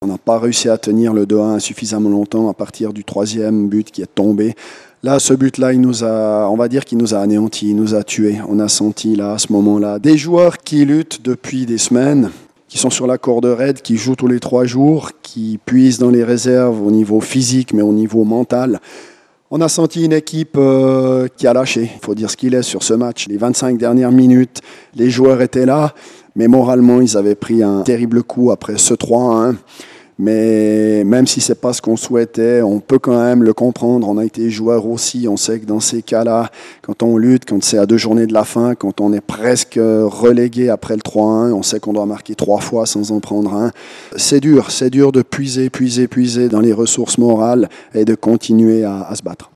On n'a pas réussi à tenir le 2-1 suffisamment longtemps à partir du troisième but qui est tombé. Là, ce but-là, on va dire qu'il nous a anéantis, il nous a tués. On a senti là, à ce moment-là, des joueurs qui luttent depuis des semaines, qui sont sur la corde raide, qui jouent tous les 3 jours, qui puisent dans les réserves au niveau physique, mais au niveau mental. On a senti une équipe qui a lâché. Il faut dire ce qu'il est sur ce match. Les 25 dernières minutes, les joueurs étaient là, mais moralement, ils avaient pris un terrible coup après ce 3-1. Mais même si ce n'est pas ce qu'on souhaitait, on peut quand même le comprendre. On a été joueur aussi. On sait que dans ces cas-là, quand on lutte, quand c'est à 2 journées de la fin, quand on est presque relégué après le 3-1, on sait qu'on doit marquer 3 fois sans en prendre un. C'est dur de puiser dans les ressources morales et de continuer à se battre.